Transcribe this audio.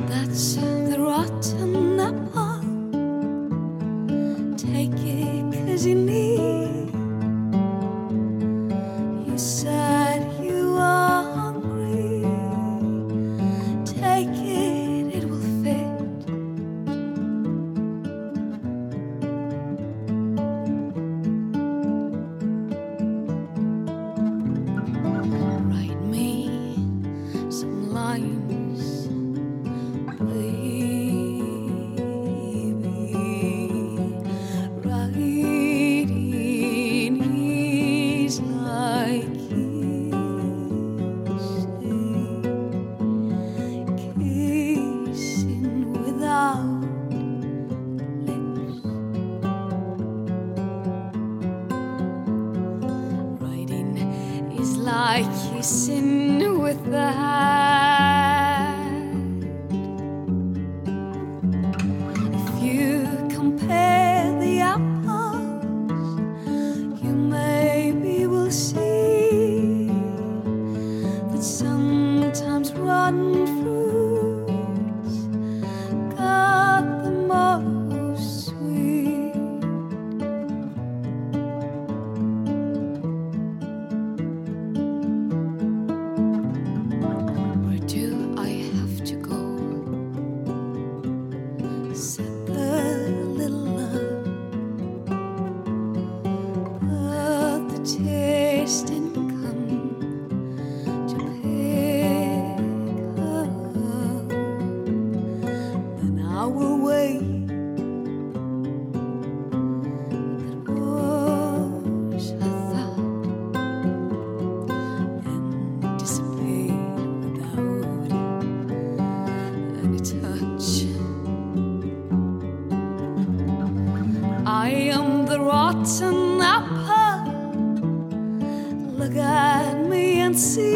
That's the rotten apple. Take it 'cause you need. You said you are hungry. Take it, it will fit. Write me some lines, baby. Writing is like kissing without lips. Writing is like kissing with the hand. If you compare the apples, you maybe will see that sometimes rotten fruits got the most sweet. Where do I have to go? Said the little love, but the taste didn't come to pick up. Then I will wait. That was a thought, and dissipate without any touch. I am the rotten apple. Look at me and see.